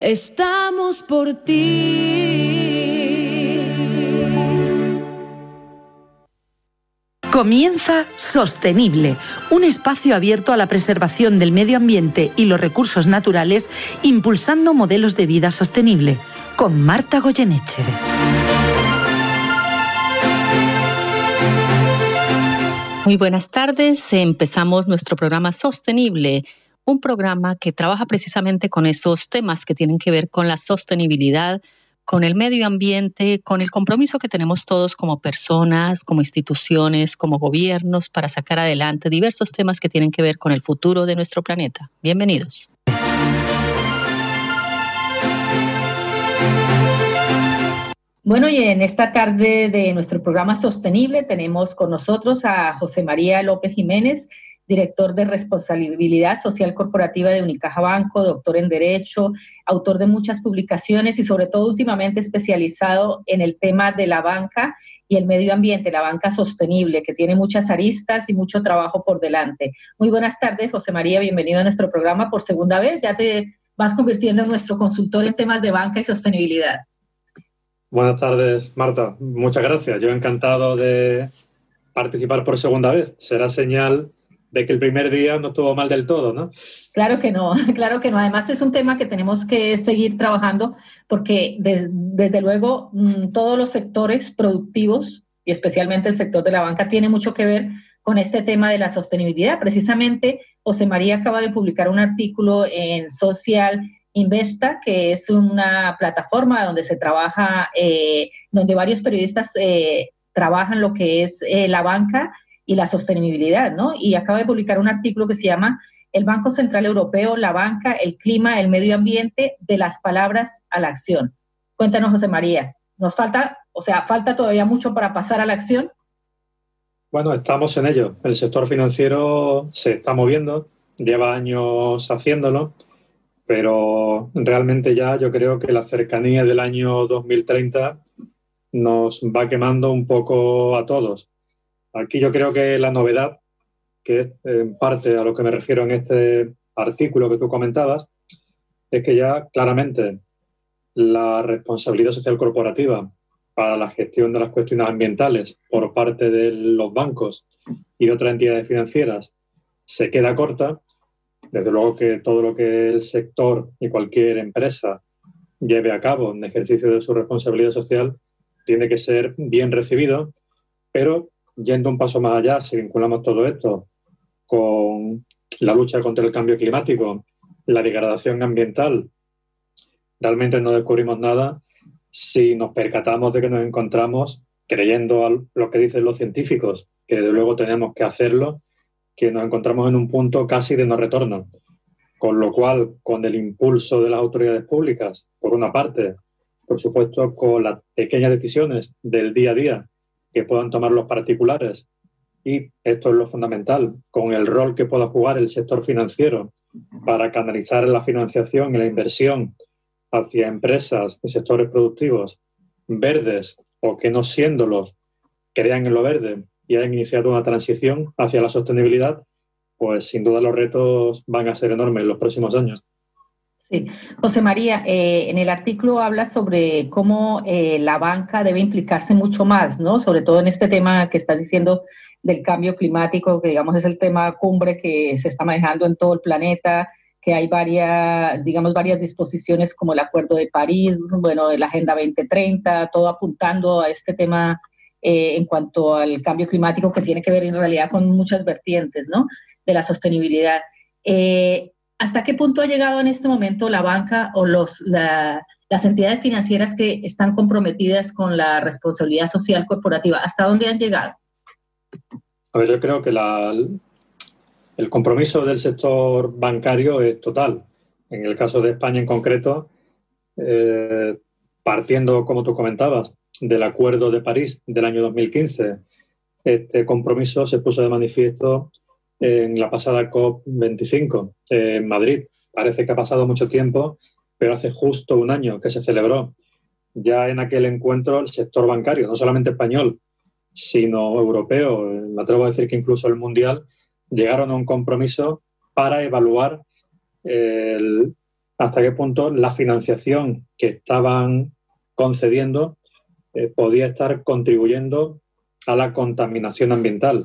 Estamos por ti. Comienza Sostenible, un espacio abierto a la preservación del medio ambiente y los recursos naturales, impulsando modelos de vida sostenible, con Marta Goyeneche. Muy buenas tardes, empezamos nuestro programa Sostenible, un programa que trabaja precisamente con esos temas que tienen que ver con la sostenibilidad, con el medio ambiente, con el compromiso que tenemos todos como personas, como instituciones, como gobiernos para sacar adelante diversos temas que tienen que ver con el futuro de nuestro planeta. Bienvenidos. Bueno, y en esta tarde de nuestro programa Sostenible tenemos con nosotros a José María López Jiménez, director de Responsabilidad Social Corporativa de Unicaja Banco, doctor en Derecho, autor de muchas publicaciones y sobre todo últimamente especializado en el tema de la banca y el medio ambiente, la banca sostenible, que tiene muchas aristas y mucho trabajo por delante. Muy buenas tardes, José María, bienvenido a nuestro programa por segunda vez. Ya te vas convirtiendo en nuestro consultor en temas de banca y sostenibilidad. Buenas tardes, Marta. Muchas gracias. Yo encantado de participar por segunda vez. Será señal de que el primer día no estuvo mal del todo, ¿no? Claro que no, claro que no. Además es un tema que tenemos que seguir trabajando porque desde luego todos los sectores productivos y especialmente el sector de la banca tiene mucho que ver con este tema de la sostenibilidad. Precisamente José María acaba de publicar un artículo en Social Investa, que es una plataforma donde se trabaja, donde varios periodistas trabajan lo que es la banca y la sostenibilidad, ¿no? Y acaba de publicar un artículo que se llama El Banco Central Europeo, la banca, el clima, el medio ambiente, de las palabras a la acción. Cuéntanos, José María, ¿nos falta, falta todavía mucho para pasar a la acción? Bueno, estamos en ello. El sector financiero se está moviendo, lleva años haciéndolo, pero realmente ya yo creo que la cercanía del año 2030 nos va quemando un poco a todos. Aquí yo creo que la novedad, que es en parte a lo que me refiero en este artículo que tú comentabas, es que ya claramente la responsabilidad social corporativa para la gestión de las cuestiones ambientales por parte de los bancos y otras entidades financieras se queda corta. Desde luego que todo lo que el sector y cualquier empresa lleve a cabo en ejercicio de su responsabilidad social tiene que ser bien recibido, pero yendo un paso más allá, si vinculamos todo esto con la lucha contra el cambio climático, la degradación ambiental, realmente no descubrimos nada si nos percatamos de que nos encontramos, creyendo a lo que dicen los científicos, que desde luego tenemos que hacerlo, que nos encontramos en un punto casi de no retorno. Con lo cual, con el impulso de las autoridades públicas, por una parte, por supuesto, con las pequeñas decisiones del día a día que puedan tomar los particulares, y esto es lo fundamental, con el rol que pueda jugar el sector financiero para canalizar la financiación y la inversión hacia empresas y sectores productivos verdes o que no siéndolos crean en lo verde y hayan iniciado una transición hacia la sostenibilidad, pues sin duda los retos van a ser enormes en los próximos años. Sí. José María, en el artículo habla sobre cómo la banca debe implicarse mucho más, ¿no? Sobre todo en este tema que estás diciendo del cambio climático, que digamos es el tema cumbre que se está manejando en todo el planeta, que hay varias disposiciones como el Acuerdo de París, bueno, la Agenda 2030, todo apuntando a este tema en cuanto al cambio climático que tiene que ver en realidad con muchas vertientes, ¿no? De la sostenibilidad. ¿Hasta qué punto ha llegado en este momento la banca o las entidades financieras que están comprometidas con la responsabilidad social corporativa? ¿Hasta dónde han llegado? A ver, yo creo que el compromiso del sector bancario es total. En el caso de España en concreto, partiendo, como tú comentabas, del Acuerdo de París del año 2015, este compromiso se puso de manifiesto en la pasada COP25 en Madrid. Parece que ha pasado mucho tiempo, pero hace justo un año que se celebró. Ya en aquel encuentro el sector bancario, no solamente español, sino europeo, me atrevo a decir que incluso el mundial, llegaron a un compromiso para evaluar hasta qué punto la financiación que estaban concediendo podía estar contribuyendo a la contaminación ambiental.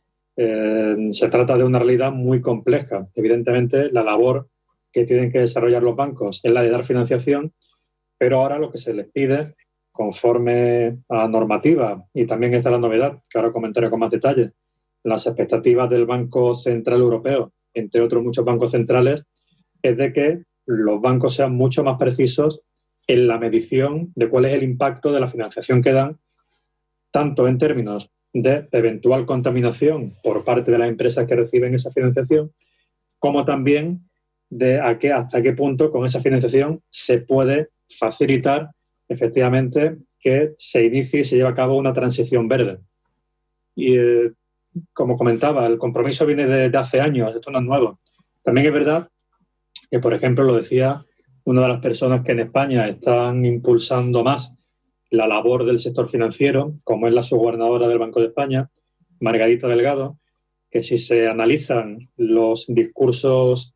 Se trata de una realidad muy compleja. Evidentemente, la labor que tienen que desarrollar los bancos es la de dar financiación, pero ahora lo que se les pide, conforme a la normativa, y también esta es la novedad, que ahora comentaré con más detalle, las expectativas del Banco Central Europeo, entre otros muchos bancos centrales, es de que los bancos sean mucho más precisos en la medición de cuál es el impacto de la financiación que dan, tanto en términos de eventual contaminación por parte de las empresas que reciben esa financiación, como también de hasta qué punto con esa financiación se puede facilitar efectivamente que se inicie y se lleve a cabo una transición verde. Y como comentaba, el compromiso viene de hace años, esto no es nuevo. También es verdad que, por ejemplo, lo decía una de las personas que en España están impulsando más la labor del sector financiero, como es la subgobernadora del Banco de España, Margarita Delgado, que si se analizan los discursos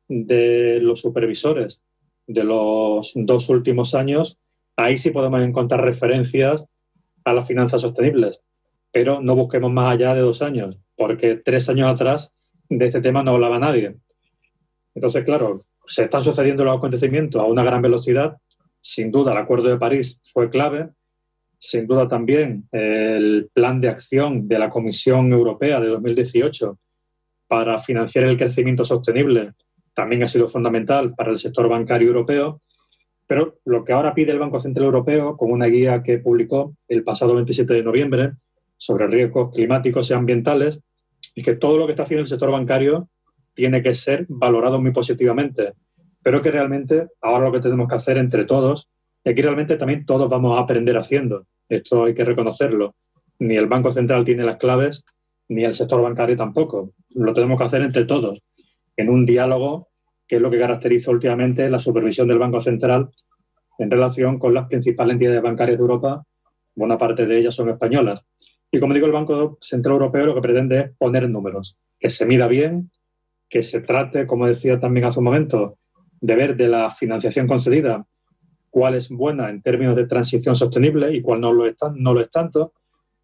de los supervisores de los 2 últimos años, ahí sí podemos encontrar referencias a las finanzas sostenibles. Pero no busquemos más allá de 2 años, porque 3 años atrás de este tema no hablaba nadie. Entonces, claro, se están sucediendo los acontecimientos a una gran velocidad. Sin duda, el Acuerdo de París fue clave. Sin duda también el plan de acción de la Comisión Europea de 2018 para financiar el crecimiento sostenible también ha sido fundamental para el sector bancario europeo. Pero lo que ahora pide el Banco Central Europeo, con una guía que publicó el pasado 27 de noviembre sobre riesgos climáticos y ambientales, es que todo lo que está haciendo el sector bancario tiene que ser valorado muy positivamente, pero que realmente ahora lo que tenemos que hacer entre todos es que realmente también todos vamos a aprender haciendo. Esto hay que reconocerlo. Ni el Banco Central tiene las claves, ni el sector bancario tampoco. Lo tenemos que hacer entre todos, en un diálogo, que es lo que caracteriza últimamente la supervisión del Banco Central en relación con las principales entidades bancarias de Europa. Buena parte de ellas son españolas. Y como digo, el Banco Central Europeo lo que pretende es poner números, que se mida bien, que se trate, como decía también hace un momento, de ver de la financiación concedida cuál es buena en términos de transición sostenible y cuál no lo es tanto,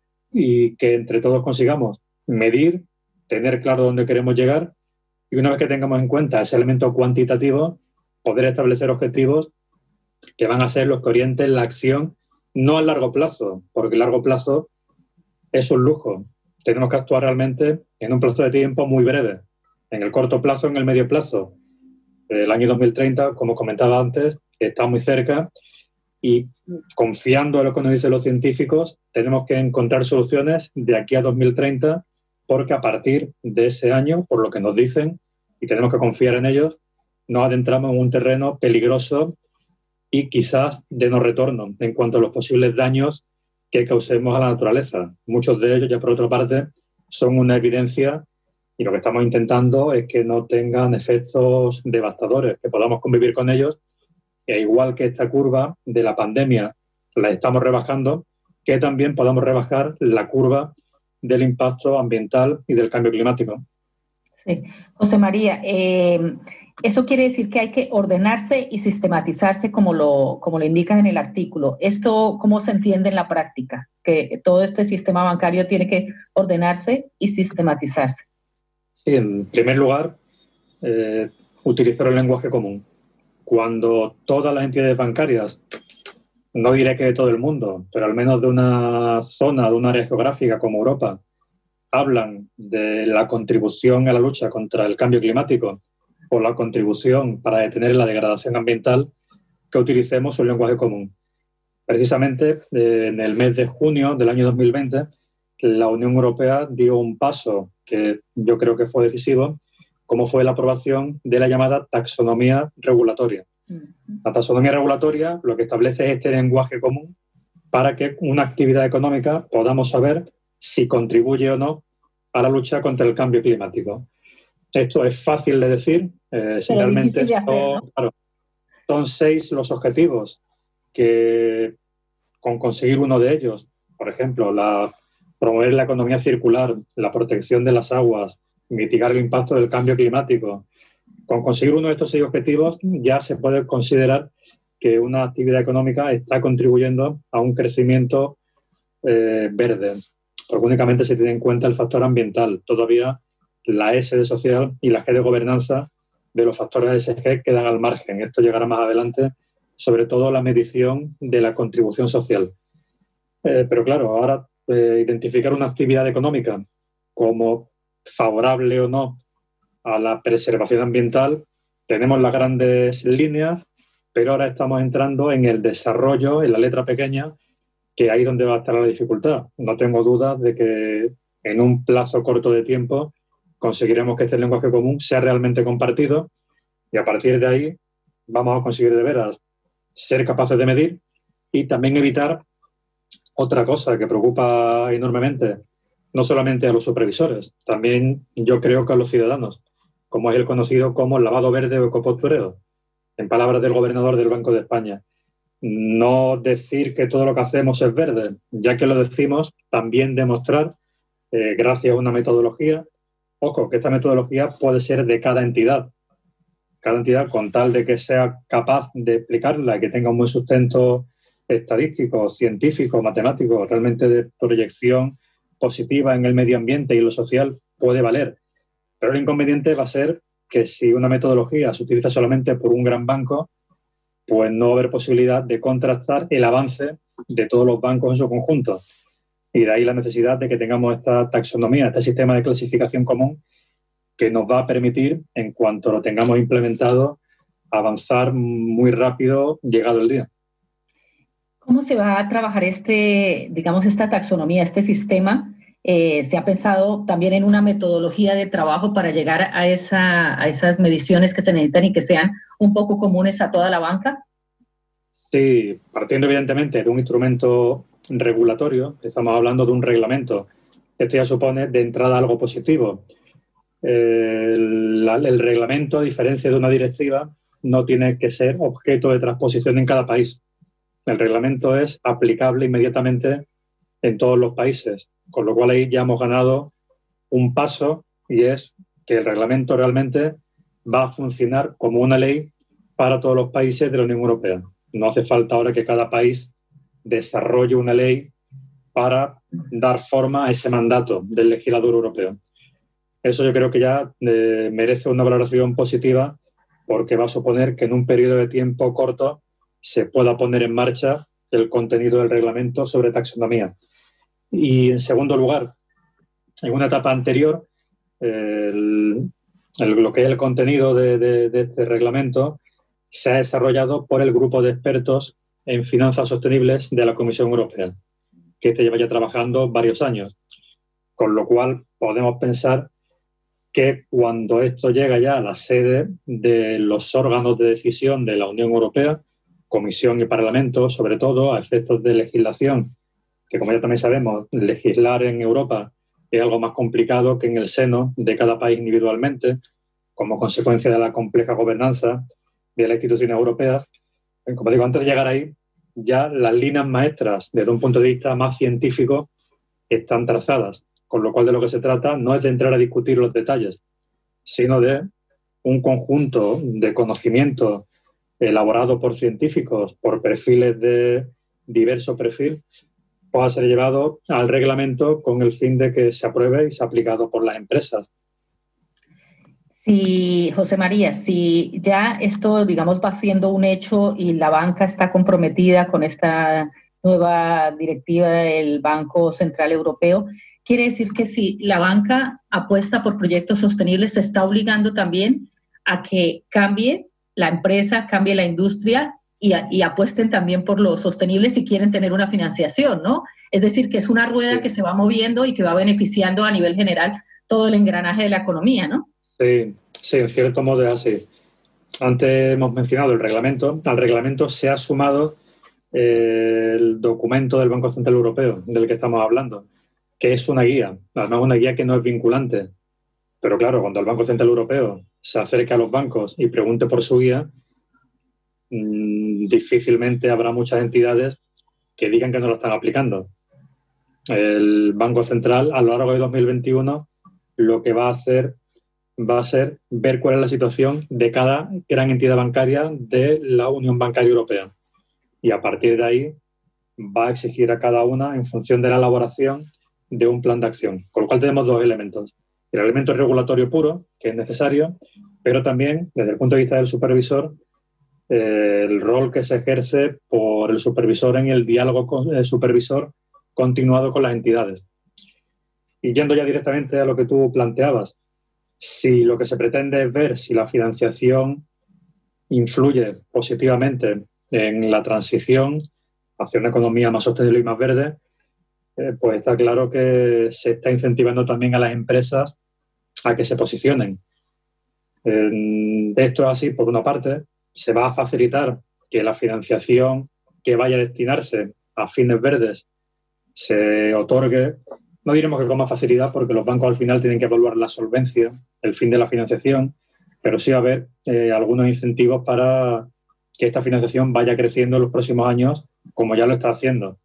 y que entre todos consigamos medir, tener claro dónde queremos llegar, y una vez que tengamos en cuenta ese elemento cuantitativo, poder establecer objetivos que van a ser los que orienten la acción, no a largo plazo, porque el largo plazo es un lujo. Tenemos que actuar realmente en un plazo de tiempo muy breve. En el corto plazo, en el medio plazo. El año 2030, como comentaba antes, está muy cerca y, confiando en lo que nos dicen los científicos, tenemos que encontrar soluciones de aquí a 2030, porque a partir de ese año, por lo que nos dicen, y tenemos que confiar en ellos, nos adentramos en un terreno peligroso y quizás de no retorno en cuanto a los posibles daños que causemos a la naturaleza. Muchos de ellos, ya por otra parte, son una evidencia, y lo que estamos intentando es que no tengan efectos devastadores, que podamos convivir con ellos, e igual que esta curva de la pandemia la estamos rebajando, que también podamos rebajar la curva del impacto ambiental y del cambio climático. Sí. José María, eso quiere decir que hay que ordenarse y sistematizarse como lo indicas en el artículo. ¿Esto cómo se entiende en la práctica? Que todo este sistema bancario tiene que ordenarse y sistematizarse. Sí, en primer lugar, utilizar el lenguaje común. Cuando todas las entidades bancarias, no diré que de todo el mundo, pero al menos de una zona, de un área geográfica como Europa, hablan de la contribución a la lucha contra el cambio climático o la contribución para detener la degradación ambiental, que utilicemos un lenguaje común. Precisamente en el mes de junio del año 2020, la Unión Europea dio un paso que yo creo que fue decisivo, como fue la aprobación de la llamada taxonomía regulatoria. La taxonomía regulatoria lo que establece es este lenguaje común para que una actividad económica podamos saber si contribuye o no a la lucha contra el cambio climático. Esto es fácil de decir, realmente son 6 los objetivos que, con conseguir uno de ellos, por ejemplo, promover la economía circular, la protección de las aguas, mitigar el impacto del cambio climático, Con conseguir uno de estos 6 objetivos ya se puede considerar que una actividad económica está contribuyendo a un crecimiento verde, porque únicamente se tiene en cuenta el factor ambiental. Todavía la S de social y la G de gobernanza de los factores ESG quedan al margen. Esto llegará más adelante, sobre todo la medición de la contribución social. Pero claro, ahora identificar una actividad económica como favorable o no a la preservación ambiental, tenemos las grandes líneas, pero ahora estamos entrando en el desarrollo, en la letra pequeña, que ahí es donde va a estar la dificultad. No tengo dudas de que en un plazo corto de tiempo conseguiremos que este lenguaje común sea realmente compartido y a partir de ahí vamos a conseguir de veras ser capaces de medir y también evitar otra cosa que preocupa enormemente, no solamente a los supervisores, también yo creo que a los ciudadanos, como es el conocido como lavado verde o ecopostureo, en palabras del gobernador del Banco de España. No decir que todo lo que hacemos es verde, ya que lo decimos, también demostrar, gracias a una metodología, ojo, que esta metodología puede ser de cada entidad con tal de que sea capaz de explicarla y que tenga un buen sustento estadístico, científico, matemático, realmente de proyección positiva en el medio ambiente y lo social, puede valer. Pero el inconveniente va a ser que si una metodología se utiliza solamente por un gran banco, pues no va a haber posibilidad de contrastar el avance de todos los bancos en su conjunto. Y de ahí la necesidad de que tengamos esta taxonomía, este sistema de clasificación común que nos va a permitir, en cuanto lo tengamos implementado, avanzar muy rápido llegado el día. ¿Cómo se va a trabajar esta taxonomía, este sistema? ¿Se ha pensado también en una metodología de trabajo para llegar a esas mediciones que se necesitan y que sean un poco comunes a toda la banca? Sí, partiendo evidentemente de un instrumento regulatorio, estamos hablando de un reglamento. Esto ya supone de entrada algo positivo. El reglamento, a diferencia de una directiva, no tiene que ser objeto de transposición en cada país. El reglamento es aplicable inmediatamente en todos los países, con lo cual ahí ya hemos ganado un paso y es que el reglamento realmente va a funcionar como una ley para todos los países de la Unión Europea. No hace falta ahora que cada país desarrolle una ley para dar forma a ese mandato del legislador europeo. Eso yo creo que ya merece una valoración positiva porque va a suponer que en un periodo de tiempo corto se pueda poner en marcha el contenido del reglamento sobre taxonomía. Y en segundo lugar, en una etapa anterior, lo que es el contenido de este reglamento se ha desarrollado por el grupo de expertos en finanzas sostenibles de la Comisión Europea, que lleva ya trabajando varios años. Con lo cual podemos pensar que cuando esto llega ya a la sede de los órganos de decisión de la Unión Europea, Comisión y Parlamento, sobre todo a efectos de legislación, que como ya también sabemos, legislar en Europa es algo más complicado que en el seno de cada país individualmente, como consecuencia de la compleja gobernanza de las instituciones europeas. Como digo, antes de llegar ahí, ya las líneas maestras, desde un punto de vista más científico, están trazadas. Con lo cual de lo que se trata no es de entrar a discutir los detalles, sino de un conjunto de conocimientos elaborado por científicos, por perfiles de diverso perfil, pueda ser llevado al reglamento con el fin de que se apruebe y sea aplicado por las empresas. Sí, José María, si ya esto, digamos, va siendo un hecho y la banca está comprometida con esta nueva directiva del Banco Central Europeo, quiere decir que si la banca apuesta por proyectos sostenibles, se está obligando también a que cambie la empresa, cambie la industria y apuesten también por lo sostenible si quieren tener una financiación, ¿no? Es decir, que es una rueda que se va moviendo y que va beneficiando a nivel general todo el engranaje de la economía, ¿no? Sí, en cierto modo es así. Antes hemos mencionado el reglamento. Al reglamento se ha sumado el documento del Banco Central Europeo, del que estamos hablando, que es una guía, además una guía que no es vinculante. Pero claro, cuando el Banco Central Europeo se acerque a los bancos y pregunte por su guía, difícilmente habrá muchas entidades que digan que no lo están aplicando. El Banco Central, a lo largo de 2021, lo que va a hacer va a ser ver cuál es la situación de cada gran entidad bancaria de la Unión Bancaria Europea. Y a partir de ahí va a exigir a cada una en función de la elaboración de un plan de acción. Con lo cual tenemos dos elementos. El elemento regulatorio puro, que es necesario, pero también, desde el punto de vista del supervisor, el rol que se ejerce por el supervisor en el diálogo con el supervisor continuado con las entidades. Y yendo ya directamente a lo que tú planteabas, si lo que se pretende es ver si la financiación influye positivamente en la transición hacia una economía más sostenible y más verde, pues está claro que se está incentivando también a las empresas a que se posicionen. Esto es así, por una parte, se va a facilitar que la financiación que vaya a destinarse a fines verdes se otorgue, no diremos que con más facilidad, porque los bancos al final tienen que evaluar la solvencia, el fin de la financiación, pero sí va a haber algunos incentivos para que esta financiación vaya creciendo en los próximos años, como ya lo está haciendo.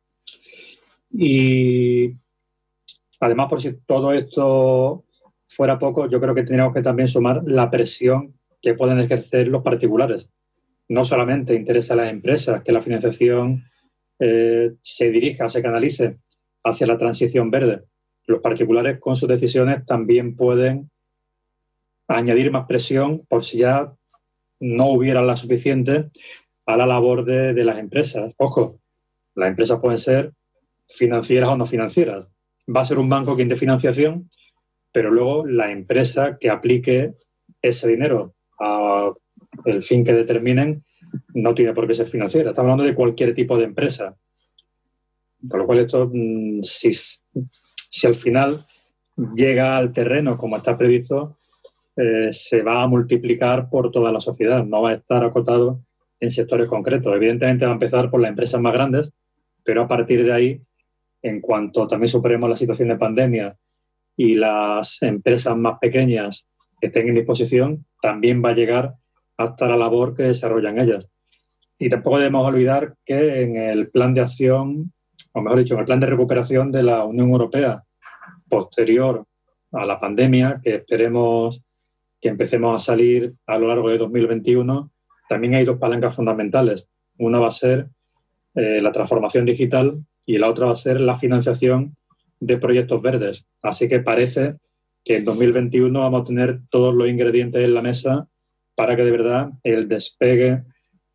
Y además, por si todo esto fuera poco, yo creo que tendríamos que también sumar la presión que pueden ejercer los particulares. No solamente interesa a las empresas que la financiación se dirija, se canalice hacia la transición verde. Los particulares con sus decisiones también pueden añadir más presión por si ya no hubiera la suficiente a la labor de las empresas. Ojo, las empresas pueden ser financieras o no financieras. Va a ser un banco quien dé financiación, pero luego la empresa que aplique ese dinero al fin que determinen no tiene por qué ser financiera. Estamos hablando de cualquier tipo de empresa. Con lo cual esto, si al final llega al terreno como está previsto, se va a multiplicar por toda la sociedad. No va a estar acotado en sectores concretos. Evidentemente va a empezar por las empresas más grandes, pero a partir de ahí, en cuanto también superemos la situación de pandemia y las empresas más pequeñas que estén en disposición, también va a llegar hasta la labor que desarrollan ellas. Y tampoco debemos olvidar que en el plan de acción, o mejor dicho, en el plan de recuperación de la Unión Europea posterior a la pandemia, que esperemos que empecemos a salir a lo largo de 2021, también hay dos palancas fundamentales. Una va a ser la transformación digital y la otra va a ser la financiación de proyectos verdes. Así que parece que en 2021 vamos a tener todos los ingredientes en la mesa para que de verdad el despegue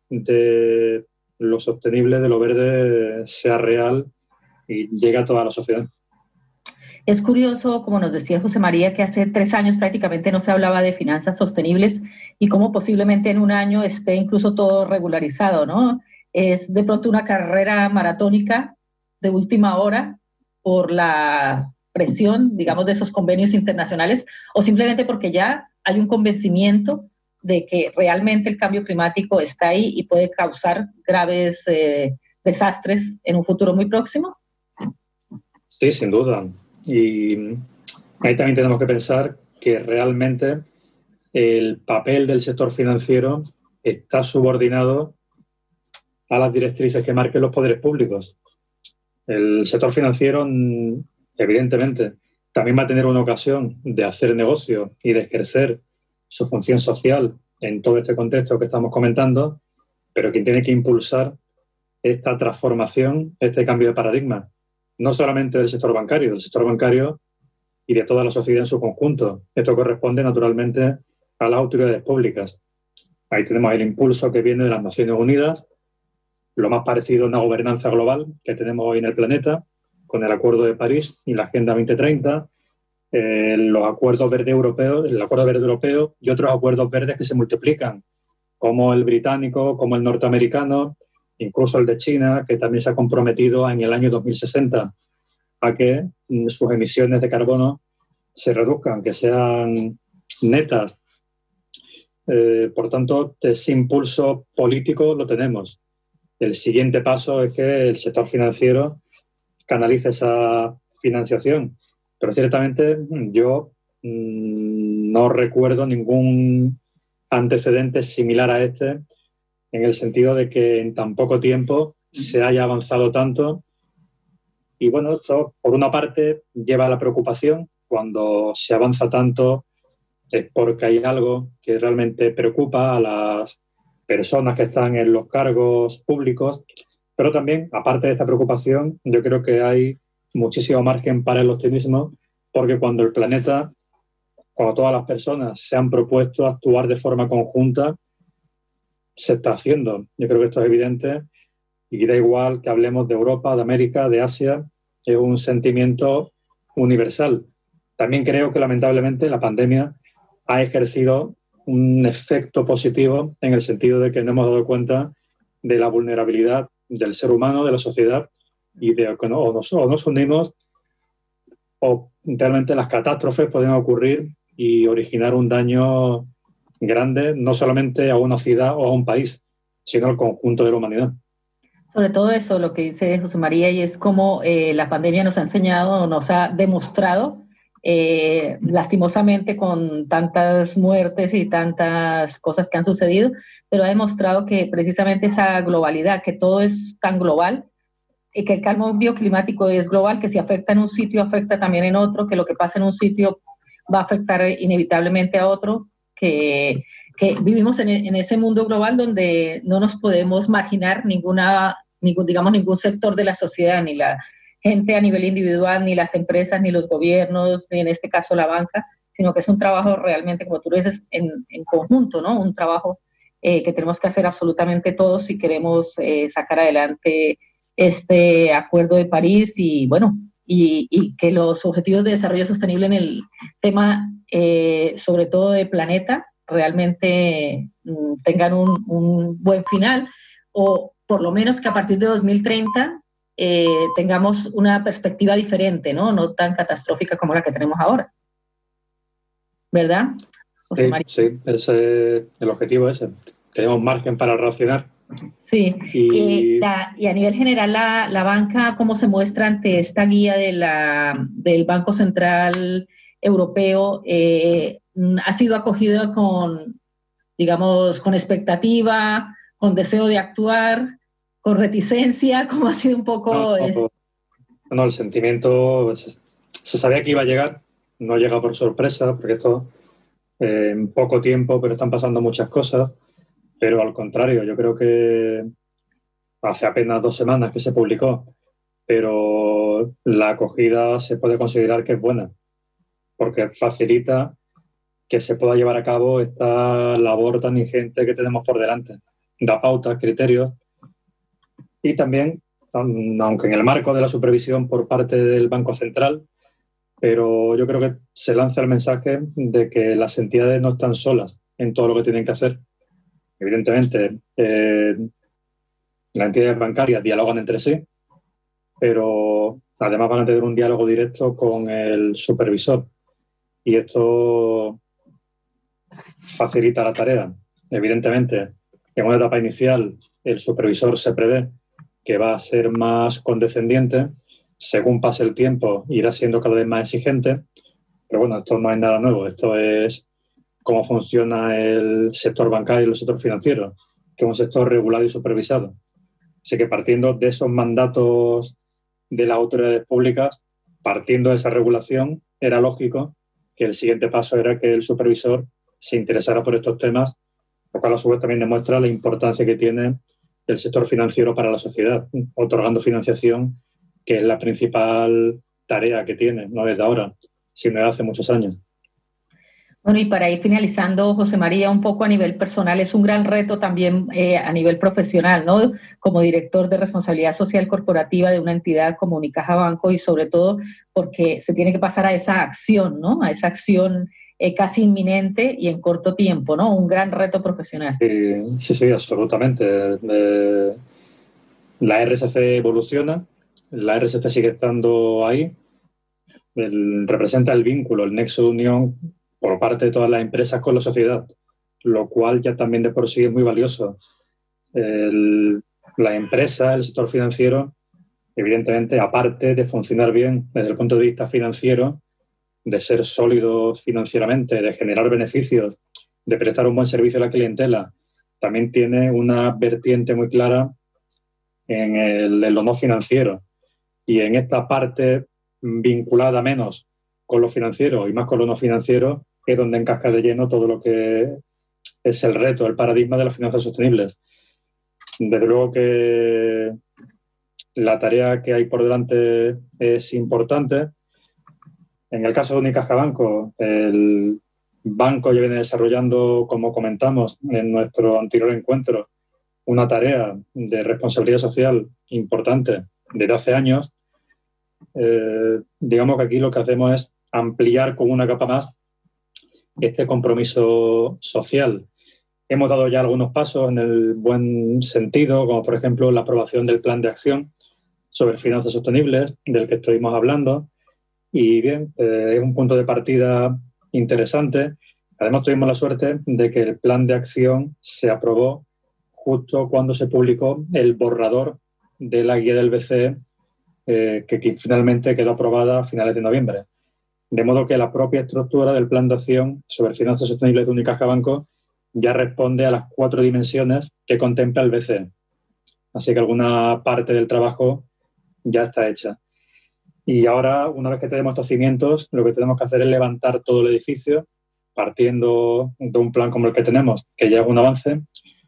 de lo sostenible, de lo verde, sea real y llegue a toda la sociedad. Es curioso, como nos decía José María, que hace 3 años prácticamente no se hablaba de finanzas sostenibles y cómo posiblemente en un año esté incluso todo regularizado, ¿no? Es de pronto una carrera maratónica de última hora por la presión, digamos, de esos convenios internacionales o simplemente porque ya hay un convencimiento de que realmente el cambio climático está ahí y puede causar graves desastres en un futuro muy próximo. Sí, sin duda. Y ahí también tenemos que pensar que realmente el papel del sector financiero está subordinado a las directrices que marquen los poderes públicos. El sector financiero, evidentemente, también va a tener una ocasión de hacer negocio y de ejercer su función social en todo este contexto que estamos comentando, pero quien tiene que impulsar esta transformación, este cambio de paradigma, no solamente del sector bancario y de toda la sociedad en su conjunto. Esto corresponde naturalmente a las autoridades públicas. Ahí tenemos el impulso que viene de las Naciones Unidas, lo más parecido a una gobernanza global que tenemos hoy en el planeta, con el Acuerdo de París y la Agenda 2030, los acuerdos verdes europeos, el Acuerdo Verde Europeo y otros acuerdos verdes que se multiplican, como el británico, como el norteamericano, incluso el de China, que también se ha comprometido en el año 2060 a que sus emisiones de carbono se reduzcan, que sean netas. Por tanto, ese impulso político lo tenemos. El siguiente paso es que el sector financiero canalice esa financiación. Pero ciertamente yo no recuerdo ningún antecedente similar a este, en el sentido de que en tan poco tiempo se haya avanzado tanto. Y bueno, esto por una parte lleva a la preocupación cuando se avanza tanto es porque hay algo que realmente preocupa a las personas que están en los cargos públicos, pero también, aparte de esta preocupación, yo creo que hay muchísimo margen para el optimismo, porque cuando todas las personas se han propuesto actuar de forma conjunta, se está haciendo. Yo creo que esto es evidente y da igual que hablemos de Europa, de América, de Asia, es un sentimiento universal. También creo que lamentablemente la pandemia ha ejercido un efecto positivo en el sentido de que nos hemos dado cuenta de la vulnerabilidad del ser humano, de la sociedad, y de que o nos unimos o realmente las catástrofes pueden ocurrir y originar un daño grande, no solamente a una ciudad o a un país, sino al conjunto de la humanidad. Sobre todo eso, lo que dice José María, y es cómo la pandemia nos ha enseñado, nos ha demostrado, lastimosamente con tantas muertes y tantas cosas que han sucedido, pero ha demostrado que precisamente esa globalidad, que todo es tan global, y que el cambio climático es global, que si afecta en un sitio, afecta también en otro, que lo que pasa en un sitio va a afectar inevitablemente a otro, que vivimos en ese mundo global donde no nos podemos marginar ningún sector de la sociedad, ni la gente a nivel individual, ni las empresas, ni los gobiernos, ni en este caso la banca, sino que es un trabajo realmente, como tú dices, en conjunto, ¿no? Un trabajo que tenemos que hacer absolutamente todos si queremos sacar adelante este Acuerdo de París y, bueno, y que los objetivos de desarrollo sostenible en el tema, sobre todo de planeta, realmente tengan un buen final, o por lo menos que a partir de 2030 tengamos una perspectiva diferente, ¿no? No tan catastrófica como la que tenemos ahora. ¿Verdad, José María? Sí, el objetivo es ese. Tenemos margen para reaccionar. Sí, y a nivel general la banca, ¿cómo se muestra ante esta guía del Banco Central Europeo? ¿Ha sido acogida con expectativa, con deseo de actuar, con reticencia? ¿Cómo ha sido un poco? No, el sentimiento se sabía que iba a llegar, no llega por sorpresa, porque esto en poco tiempo, pero están pasando muchas cosas. Pero al contrario, yo creo que hace apenas 2 semanas que se publicó, pero la acogida se puede considerar que es buena, porque facilita que se pueda llevar a cabo esta labor tan ingente que tenemos por delante. Da pautas, criterios y también, aunque en el marco de la supervisión por parte del Banco Central, pero yo creo que se lanza el mensaje de que las entidades no están solas en todo lo que tienen que hacer. Evidentemente, las entidades bancarias dialogan entre sí, pero además van a tener un diálogo directo con el supervisor y esto facilita la tarea. Evidentemente, en una etapa inicial, el supervisor se prevé que va a ser más condescendiente. Según pase el tiempo, irá siendo cada vez más exigente. Pero bueno, esto no es nada nuevo. Esto es cómo funciona el sector bancario y el sector financiero, que es un sector regulado y supervisado. Así que partiendo de esos mandatos de las autoridades públicas, partiendo de esa regulación, era lógico que el siguiente paso era que el supervisor se interesara por estos temas, lo cual a su vez también demuestra la importancia que tiene el sector financiero para la sociedad, otorgando financiación, que es la principal tarea que tiene, no desde ahora, sino desde hace muchos años. Bueno, y para ir finalizando, José María, un poco a nivel personal, es un gran reto también a nivel profesional, ¿no? Como director de responsabilidad social corporativa de una entidad como Unicaja Banco, y sobre todo porque se tiene que pasar a esa acción, ¿no? A esa acción casi inminente y en corto tiempo, ¿no? Un gran reto profesional. Sí, absolutamente. La RSC evoluciona, la RSC sigue estando ahí, representa el vínculo, el nexo de unión por parte de todas las empresas con la sociedad, lo cual ya también de por sí es muy valioso. La empresa, el sector financiero, evidentemente, aparte de funcionar bien desde el punto de vista financiero, de ser sólidos financieramente, de generar beneficios, de prestar un buen servicio a la clientela, también tiene una vertiente muy clara en lo no financiero. Y en esta parte vinculada menos con lo financiero y más con lo no financiero, es donde encaja de lleno todo lo que es el reto, el paradigma de las finanzas sostenibles. Desde luego que la tarea que hay por delante es importante. En el caso de Unicaja Banco, el banco ya viene desarrollando, como comentamos en nuestro anterior encuentro, una tarea de responsabilidad social importante desde hace años. Digamos que aquí lo que hacemos es ampliar con una capa más este compromiso social. Hemos dado ya algunos pasos en el buen sentido, como por ejemplo la aprobación del Plan de Acción sobre Finanzas Sostenibles, del que estuvimos hablando. Y bien, es un punto de partida interesante. Además, tuvimos la suerte de que el Plan de Acción se aprobó justo cuando se publicó el borrador de la guía del BCE, que finalmente quedó aprobada a finales de noviembre. De modo que la propia estructura del Plan de Acción sobre Finanzas Sostenibles de Unicaja Banco ya responde a las 4 dimensiones que contempla el BCE. Así que alguna parte del trabajo ya está hecha. Y ahora, una vez que tenemos estos cimientos, lo que tenemos que hacer es levantar todo el edificio, partiendo de un plan como el que tenemos, que ya es un avance,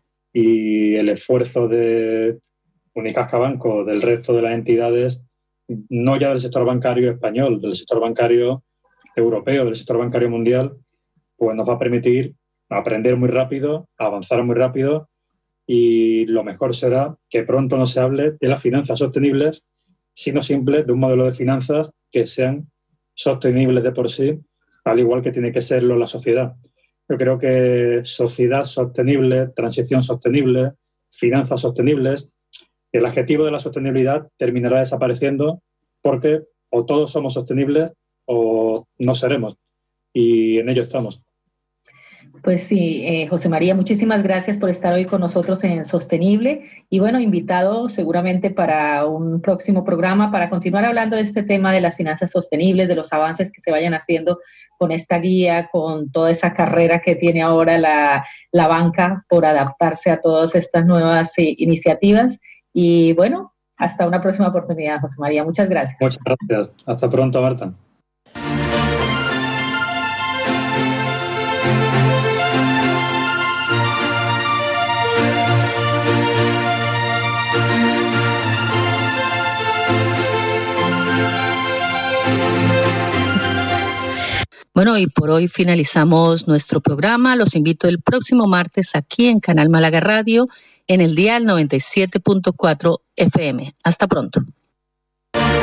y el esfuerzo de Unicaja Banco, del resto de las entidades, no ya del sector bancario español, del sector bancario europeo, del sector bancario mundial, pues nos va a permitir aprender muy rápido, avanzar muy rápido, y lo mejor será que pronto no se hable de las finanzas sostenibles, sino simple de un modelo de finanzas que sean sostenibles de por sí, al igual que tiene que serlo la sociedad. Yo creo que sociedad sostenible, transición sostenible, finanzas sostenibles, el adjetivo de la sostenibilidad terminará desapareciendo porque o todos somos sostenibles o no seremos. Y en ello estamos. Pues sí, José María, muchísimas gracias por estar hoy con nosotros en Sostenible y bueno, invitado seguramente para un próximo programa para continuar hablando de este tema de las finanzas sostenibles, de los avances que se vayan haciendo con esta guía, con toda esa carrera que tiene ahora la banca por adaptarse a todas estas nuevas iniciativas. Y bueno, hasta una próxima oportunidad, José María. Muchas gracias. Muchas gracias. Hasta pronto, Marta. Bueno, y por hoy finalizamos nuestro programa. Los invito el próximo martes aquí en Canal Málaga Radio, en el dial 97.4 FM. Hasta pronto.